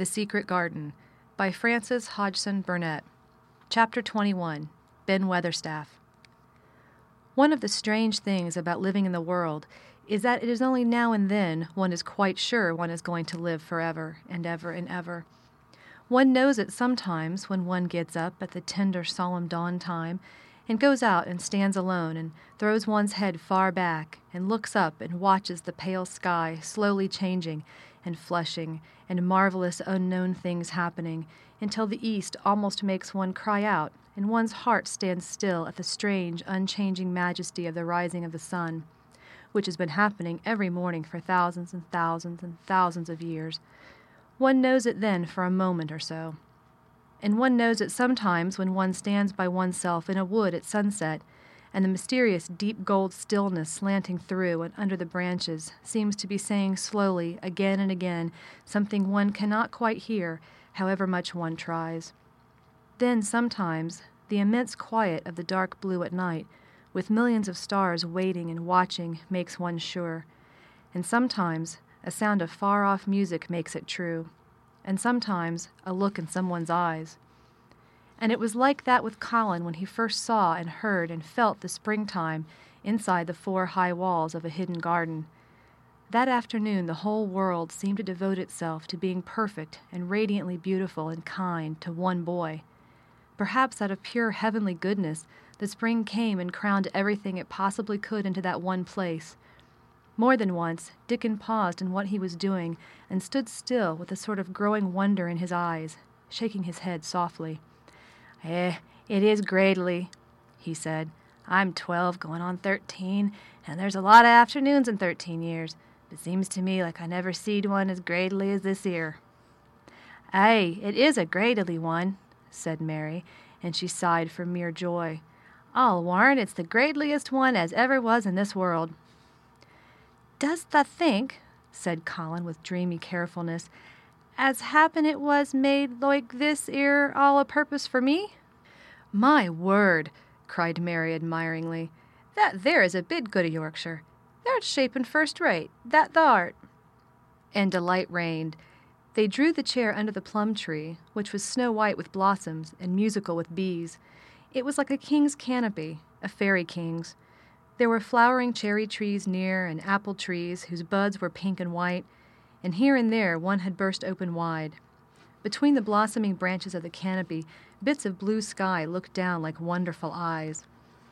The Secret Garden by Frances Hodgson Burnett. Chapter 21. Ben Weatherstaff. One of the strange things about living in the world is that it is only now and then one is quite sure one is going to live forever and ever and ever. One knows it sometimes when one gets up at the tender, solemn dawn time and goes out and stands alone and throws one's head far back and looks up and watches the pale sky slowly changing and flushing and marvelous unknown things happening until the east almost makes one cry out and one's heart stands still at the strange, unchanging majesty of the rising of the sun, which has been happening every morning for thousands and thousands and thousands of years. One knows it then for a moment or so. And one knows it sometimes when one stands by oneself in a wood at sunset, and the mysterious deep gold stillness slanting through and under the branches seems to be saying slowly, again and again, something one cannot quite hear, however much one tries. Then sometimes the immense quiet of the dark blue at night, with millions of stars waiting and watching, makes one sure. And sometimes a sound of far-off music makes it true. And sometimes a look in someone's eyes. And it was like that with Colin when he first saw and heard and felt the springtime inside the 4 high walls of a hidden garden. That afternoon the whole world seemed to devote itself to being perfect and radiantly beautiful and kind to one boy. Perhaps out of pure heavenly goodness, the spring came and crowned everything it possibly could into that one place. More than once, Dickon paused in what he was doing and stood still with a sort of growing wonder in his eyes, shaking his head softly. It is gradely," he said. "I'm 12, going on 13, and there's a lot of afternoons in 13 years. It seems to me like I never seed one as gradely as this 'ere." "Aye, it is a gradely one," said Mary, and she sighed for mere joy. "I'll warrant it's the gradeliest one as ever was in this world." "Does tha think," said Colin with dreamy carefulness, "as happen it was made loike this 'ere all a purpose for me?" "My word!" cried Mary admiringly. "That there is a bit good of Yorkshire. Thou'rt shapen first rate, that thou'rt." And delight reigned. They drew the chair under the plum tree, which was snow-white with blossoms and musical with bees. It was like a king's canopy, a fairy king's. There were flowering cherry trees near, and apple trees whose buds were pink and white, and here and there one had burst open wide. Between the blossoming branches of the canopy, bits of blue sky looked down like wonderful eyes.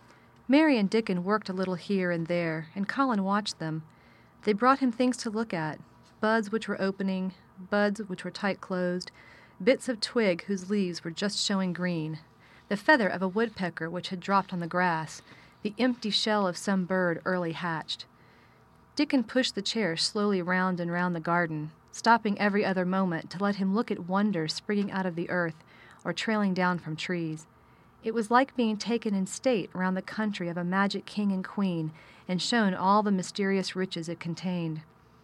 Mary and Dickon worked a little here and there, and Colin watched them. They brought him things to look at, buds which were opening, buds which were tight-closed, bits of twig whose leaves were just showing green, the feather of a woodpecker which had dropped on the grass, the empty shell of some bird early hatched. Dickon pushed the chair slowly round and round the garden, stopping every other moment to let him look at wonders springing out of the earth or trailing down from trees. It was like being taken in state round the country of a magic king and queen and shown all the mysterious riches it contained.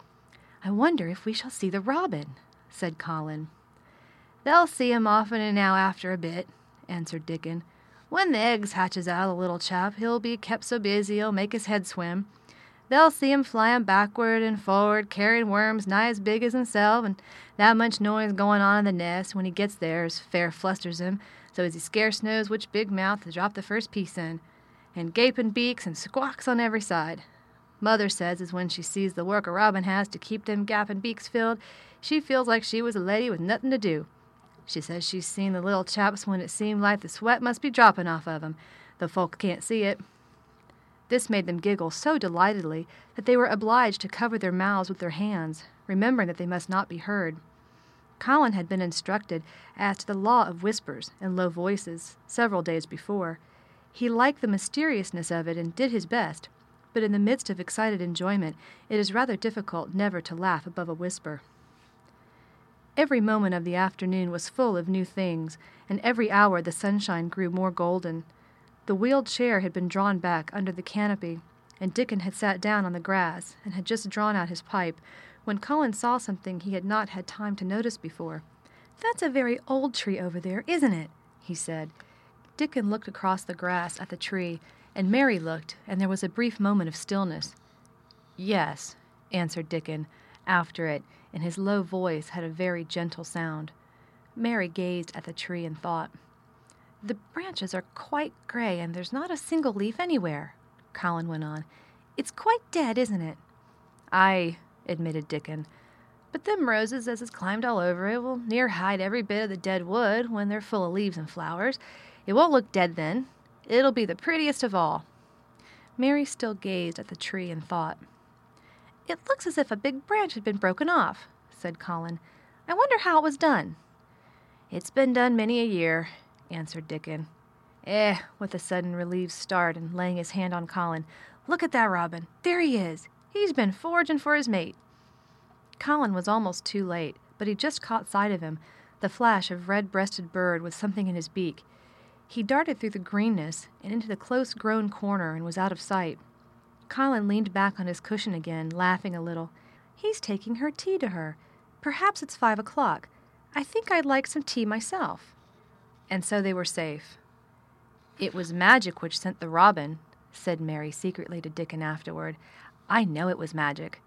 "I wonder if we shall see the robin," said Colin. "They'll see him often and now after a bit," answered Dickon. "When the eggs hatches out, the little chap, he'll be kept so busy he'll make his head swim. They'll see him flying backward and forward, carrying worms nigh as big as himself, and that much noise going on in the nest when he gets there as fair flusters him, so as he scarce knows which big mouth to drop the first piece in, and gaping beaks and squawks on every side. Mother says as when she sees the work a robin has to keep them gaping beaks filled, she feels like she was a lady with nothing to do. She says she's seen the little chaps when it seemed like the sweat must be dropping off of 'em, though folk can't see it." This made them giggle so delightedly that they were obliged to cover their mouths with their hands, remembering that they must not be heard. Colin had been instructed as to the law of whispers and low voices several days before. He liked the mysteriousness of it and did his best, but in the midst of excited enjoyment it is rather difficult never to laugh above a whisper. Every moment of the afternoon was full of new things, and every hour the sunshine grew more golden. The wheeled chair had been drawn back under the canopy, and Dickon had sat down on the grass and had just drawn out his pipe when Colin saw something he had not had time to notice before. "That's a very old tree over there, isn't it?" he said. Dickon looked across the grass at the tree, and Mary looked, and there was a brief moment of stillness. "Yes," answered Dickon, after it, and his low voice had a very gentle sound. Mary gazed at the tree and thought. "The branches are quite gray, and there's not a single leaf anywhere," Colin went on. "It's quite dead, isn't it?" "Aye," admitted Dickon. "But them roses as has climbed all over it will near hide every bit of the dead wood when they're full of leaves and flowers. It won't look dead then. It'll be the prettiest of all." Mary still gazed at the tree and thought. "It looks as if a big branch had been broken off," said Colin. "I wonder how it was done." "It's been done many a year," answered Dickon. With a sudden relieved start and laying his hand on Colin. "Look at that robin. There he is. He's been foraging for his mate." Colin was almost too late, but he just caught sight of him, the flash of red-breasted bird with something in his beak. He darted through the greenness and into the close-grown corner and was out of sight. Colin leaned back on his cushion again, laughing a little. "He's taking her tea to her. Perhaps it's 5 o'clock. I think I'd like some tea myself." And so they were safe. "It was magic which sent the robin," said Mary secretly to Dickon afterward. "I know it was magic."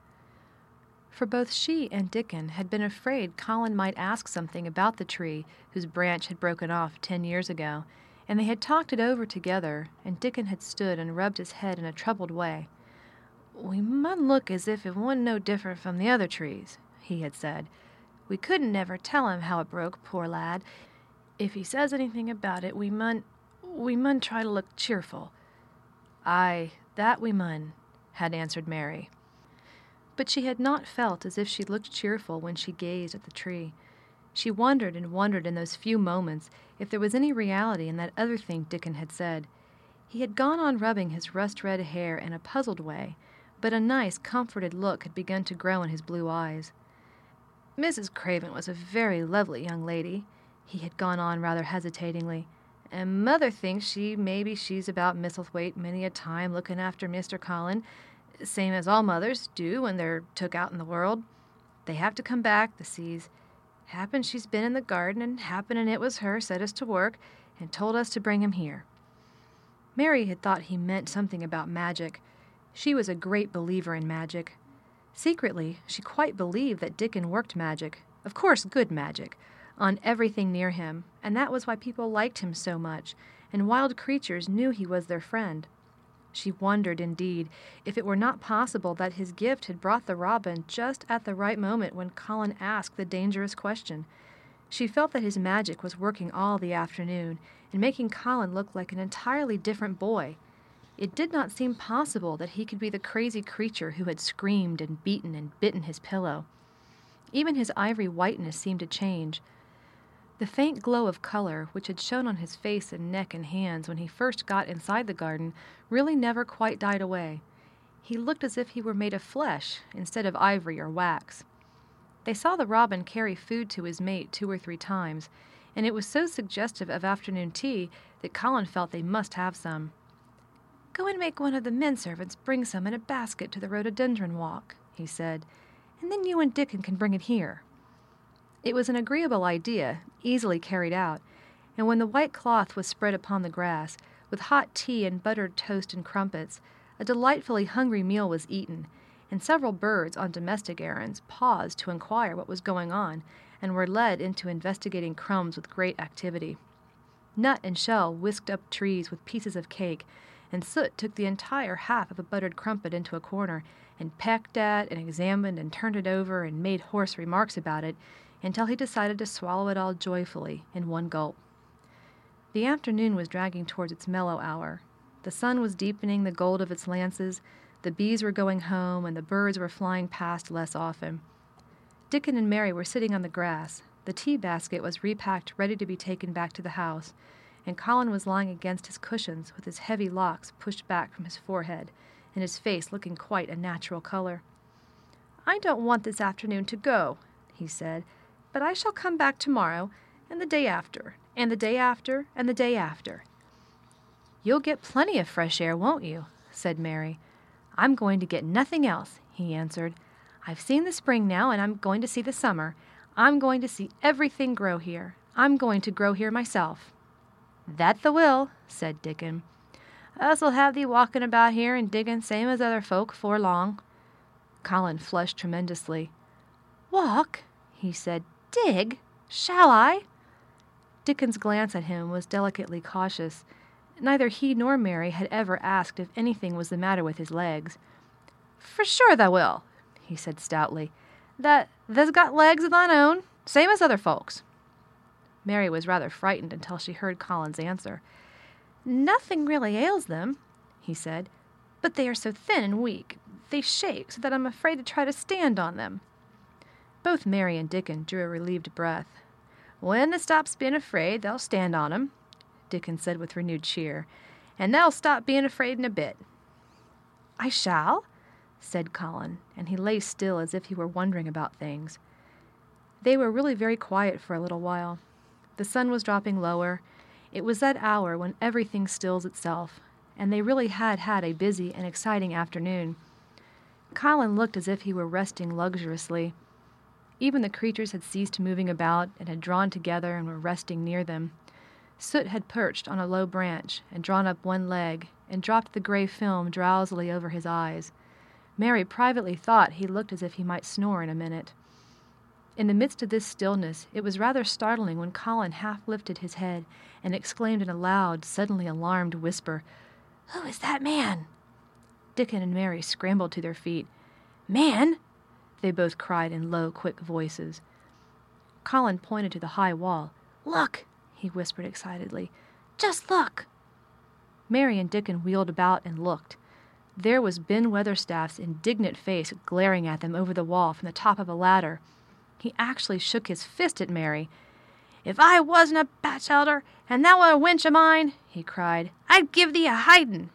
For both she and Dickon had been afraid Colin might ask something about the tree whose branch had broken off 10 years ago, and they had talked it over together, and Dickon had stood and rubbed his head in a troubled way. "We mun look as if it wa'n't no different from the other trees," he had said. "We couldn't never tell him how it broke, poor lad. If he says anything about it, we mun try to look cheerful." "Aye, that we mun," had answered Mary. But she had not felt as if she looked cheerful when she gazed at the tree. She wondered and wondered in those few moments if there was any reality in that other thing Dickon had said. He had gone on rubbing his rust-red hair in a puzzled way, but a nice, comforted look had begun to grow in his blue eyes. "Mrs. Craven was a very lovely young lady," he had gone on rather hesitatingly, "and Mother thinks she's about Misselthwaite many a time looking after Mr. Colin, same as all mothers do when they're took out in the world. They have to come back, the seas. Happen she's been in the garden, and happening it was her set us to work and told us to bring him here." Mary had thought he meant something about magic. She was a great believer in magic. Secretly, she quite believed that Dickon worked magic, of course good magic, on everything near him, and that was why people liked him so much, and wild creatures knew he was their friend. She wondered, indeed, if it were not possible that his gift had brought the robin just at the right moment when Colin asked the dangerous question. She felt that his magic was working all the afternoon and making Colin look like an entirely different boy. It did not seem possible that he could be the crazy creature who had screamed and beaten and bitten his pillow. Even his ivory whiteness seemed to change. The faint glow of color which had shone on his face and neck and hands when he first got inside the garden really never quite died away. He looked as if he were made of flesh instead of ivory or wax. They saw the robin carry food to his mate 2 or 3 times, and it was so suggestive of afternoon tea that Colin felt they must have some. "Go and make one of the men servants bring some in a basket to the rhododendron walk," he said, "and then you and Dickon can bring it here." It was an agreeable idea, easily carried out, and when the white cloth was spread upon the grass, with hot tea and buttered toast and crumpets, a delightfully hungry meal was eaten, and several birds on domestic errands paused to inquire what was going on, and were led into investigating crumbs with great activity. Nut and Shell whisked up trees with pieces of cake, and Soot took the entire half of a buttered crumpet into a corner, and pecked at and examined and turned it over and made hoarse remarks about it, until he decided to swallow it all joyfully in one gulp. The afternoon was dragging towards its mellow hour. The sun was deepening the gold of its lances, the bees were going home, and the birds were flying past less often. Dickon and Mary were sitting on the grass. The tea basket was repacked ready to be taken back to the house, and Colin was lying against his cushions with his heavy locks pushed back from his forehead, and his face looking quite a natural color. "I don't want this afternoon to go," he said, "but I shall come back tomorrow, and the day after, and the day after, and the day after." "You'll get plenty of fresh air, won't you?" said Mary. "I'm going to get nothing else," he answered. "I've seen the spring now, and I'm going to see the summer. I'm going to see everything grow here. I'm going to grow here myself." "That the will," said Dickon. "Us'll have thee walking about here and digging same as other folk 'fore long." Colin flushed tremendously. "Walk?" he said. "Dig? Shall I?" Dickon's glance at him was delicately cautious. Neither he nor Mary had ever asked if anything was the matter with his legs. "For sure tha will," he said stoutly. "Tha's got legs of thine own, same as other folks." Mary was rather frightened until she heard Colin's answer. "Nothing really ails them," he said, "but they are so thin and weak. They shake so that I'm afraid to try to stand on them." Both Mary and Dickon drew a relieved breath. "When they stops being afraid, they'll stand on 'em," Dickon said with renewed cheer, "and they'll stop being afraid in a bit." "I shall?" said Colin, and he lay still as if he were wondering about things. They were really very quiet for a little while. The sun was dropping lower. It was that hour when everything stills itself, and they really had had a busy and exciting afternoon. Colin looked as if he were resting luxuriously. Even the creatures had ceased moving about and had drawn together and were resting near them. Soot had perched on a low branch and drawn up one leg and dropped the gray film drowsily over his eyes. Mary privately thought he looked as if he might snore in a minute. In the midst of this stillness, it was rather startling when Colin half lifted his head and exclaimed in a loud, suddenly alarmed whisper, "Who is that man?" Dickon and Mary scrambled to their feet. "Man!" they both cried in low, quick voices. Colin pointed to the high wall. "Look!" he whispered excitedly. "Just look!" Mary and Dickon wheeled about and looked. There was Ben Weatherstaff's indignant face glaring at them over the wall from the top of a ladder. He actually shook his fist at Mary. "If I wasn't a batchelder, and thou a wench o' mine," he cried, "I'd give thee a hidin'."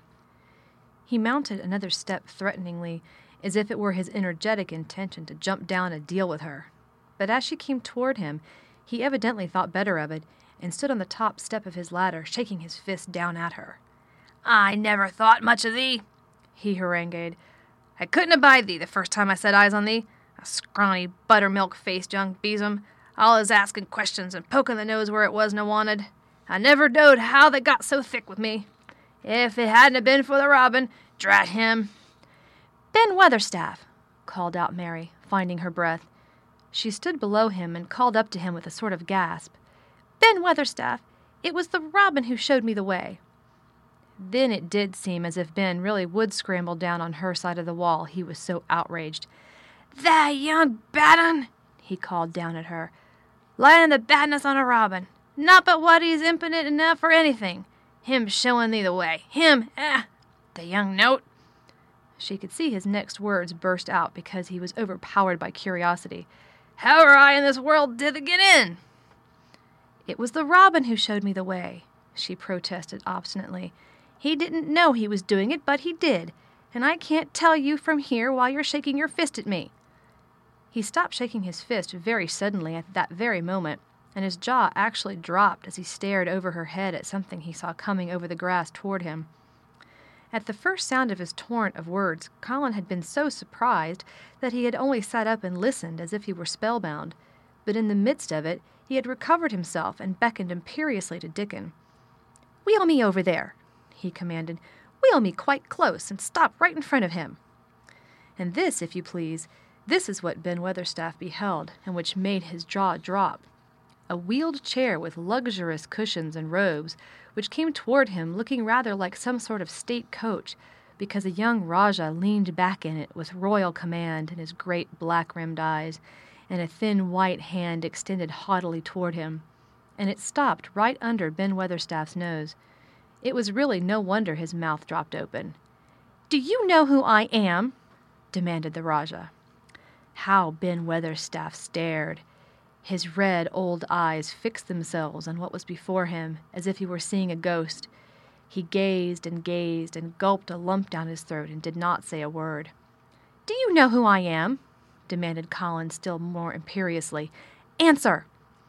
He mounted another step threateningly, as if it were his energetic intention to jump down and deal with her. But as she came toward him, he evidently thought better of it, and stood on the top step of his ladder, shaking his fist down at her. "I never thought much of thee," he harangued. "I couldn't abide thee the first time I set eyes on thee. A scrawny, buttermilk-faced young besom, allus asking questions and poking the nose where it wasn't wanted. I never knowed how they got so thick with me. If it hadn't been for the robin, drat him." "Ben Weatherstaff," called out Mary, finding her breath. She stood below him and called up to him with a sort of gasp. "Ben Weatherstaff, it was the robin who showed me the way." Then it did seem as if Ben really would scramble down on her side of the wall, he was so outraged. "That young bad un," he called down at her, "lying the badness on a robin. Not but what he's impotent enough for anything. Him showing thee the way. Him, the young note." She could see his next words burst out because he was overpowered by curiosity. "However I in this world did get in?" "It was the robin who showed me the way," she protested obstinately. "He didn't know he was doing it, but he did, and I can't tell you from here while you're shaking your fist at me." He stopped shaking his fist very suddenly at that very moment, and his jaw actually dropped as he stared over her head at something he saw coming over the grass toward him. At the first sound of his torrent of words, Colin had been so surprised that he had only sat up and listened as if he were spellbound. But in the midst of it, he had recovered himself and beckoned imperiously to Dickon. "Wheel me over there," he commanded. "Wheel me quite close and stop right in front of him." And this, if you please, this is what Ben Weatherstaff beheld, and which made his jaw drop. A wheeled chair with luxurious cushions and robes, which came toward him looking rather like some sort of state coach, because a young Rajah leaned back in it with royal command in his great black-rimmed eyes, and a thin white hand extended haughtily toward him. And it stopped right under Ben Weatherstaff's nose. It was really no wonder his mouth dropped open. "Do you know who I am?" demanded the Rajah. How Ben Weatherstaff stared! His red old eyes fixed themselves on what was before him, as if he were seeing a ghost. He gazed and gulped a lump down his throat and did not say a word. "Do you know who I am?" demanded Colin still more imperiously. "Answer!"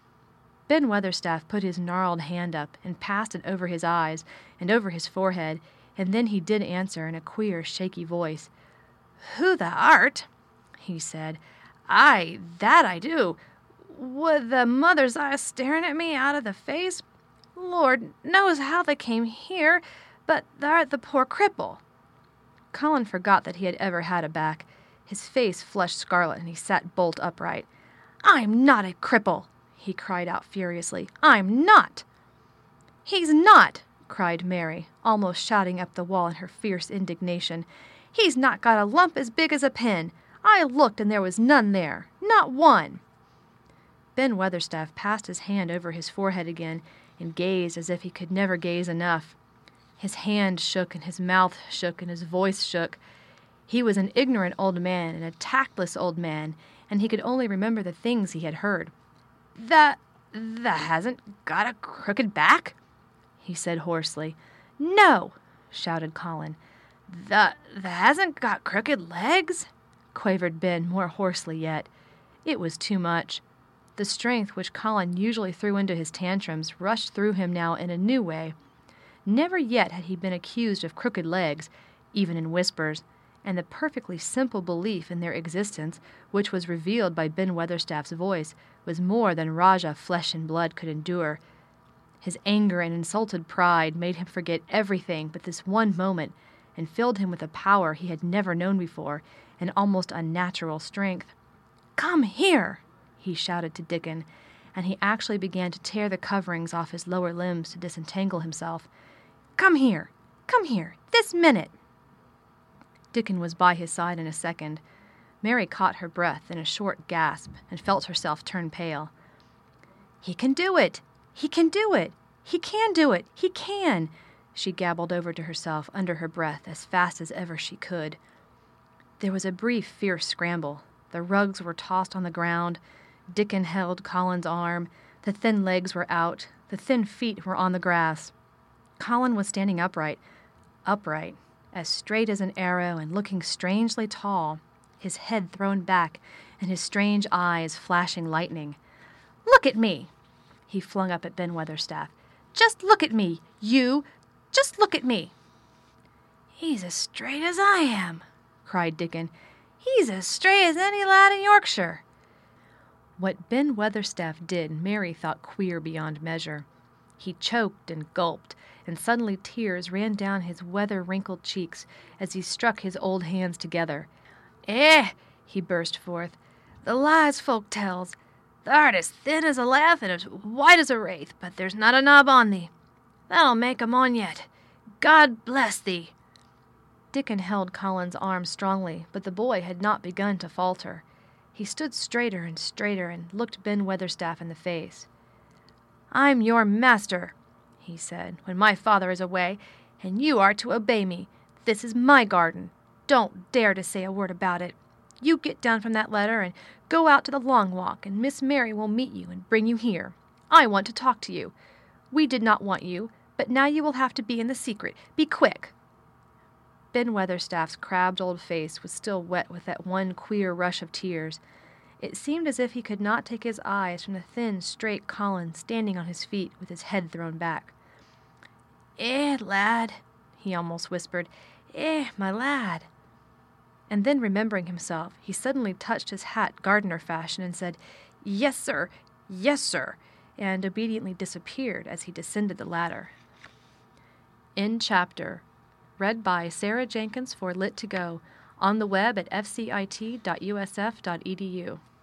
Ben Weatherstaff put his gnarled hand up and passed it over his eyes and over his forehead, and then he did answer in a queer, shaky voice. "Who thou art?" he said. "Aye, that I do. With the mother's eyes staring at me out of the face? Lord knows how they came here, but thou'rt the poor cripple." Colin forgot that he had ever had a back. His face flushed scarlet, and he sat bolt upright. I'm not a cripple, he cried out furiously. I'm not. He's not, cried Mary, almost shouting up the wall in her fierce indignation. He's not got a lump as big as a pin. I looked and there was none there. Not one. Ben Weatherstaff passed his hand over his forehead again and gazed as if he could never gaze enough. His hand shook and his mouth shook and his voice shook. He was an ignorant old man and a tactless old man, and he could only remember the things he had heard. The hasn't got a crooked back? He said hoarsely. No, shouted Colin. The hasn't got crooked legs? Quavered Ben more hoarsely yet. It was too much. The strength which Colin usually threw into his tantrums rushed through him now in a new way. Never yet had he been accused of crooked legs, even in whispers, and the perfectly simple belief in their existence, which was revealed by Ben Weatherstaff's voice, was more than Rajah flesh and blood could endure. His anger and insulted pride made him forget everything but this one moment, and filled him with a power he had never known before, an almost unnatural strength. "Come here!" he shouted to Dickon, and he actually began to tear the coverings off his lower limbs to disentangle himself. "Come here! Come here! This minute!" Dickon was by his side in a second. Mary caught her breath in a short gasp and felt herself turn pale. "He can do it! He can do it! He can do it! He can!" she gabbled over to herself under her breath as fast as ever she could. There was a brief, fierce scramble. The rugs were tossed on the ground. Dickon held Colin's arm. The thin legs were out. The thin feet were on the grass. Colin was standing upright, as straight as an arrow and looking strangely tall, his head thrown back and his strange eyes flashing lightning. "Look at me!" he flung up at Ben Weatherstaff. "Just look at me, you! Just look at me!" "He's as straight as I am," cried Dickon. "He's as straight as any lad in Yorkshire." What Ben Weatherstaff did Mary thought queer beyond measure. He choked and gulped, and suddenly tears ran down his weather-wrinkled cheeks as he struck his old hands together. He burst forth. "The lies folk tells. Thou'rt as thin as a lath and as white as a wraith, but there's not a knob on thee. That'll make 'em on yet. God bless thee." Dickon held Colin's arm strongly, but the boy had not begun to falter. He stood straighter and looked Ben Weatherstaff in the face. "I'm your master," he said, "when my father is away, and you are to obey me. This is my garden. Don't dare to say a word about it. You get down from that ladder and go out to the Long Walk, and Miss Mary will meet you and bring you here. I want to talk to you. We did not want you, but now you will have to be in the secret. Be quick." Ben Weatherstaff's crabbed old face was still wet with that one queer rush of tears. It seemed as if he could not take his eyes from the thin, straight Colin standing on his feet with his head thrown back. Lad," he almost whispered. My lad." And then, remembering himself, he suddenly touched his hat gardener fashion and said, Yes, sir, and obediently disappeared as he descended the ladder. End chapter. Read by Sarah Jenkins for Lit2Go, on the web at fcit.usf.edu.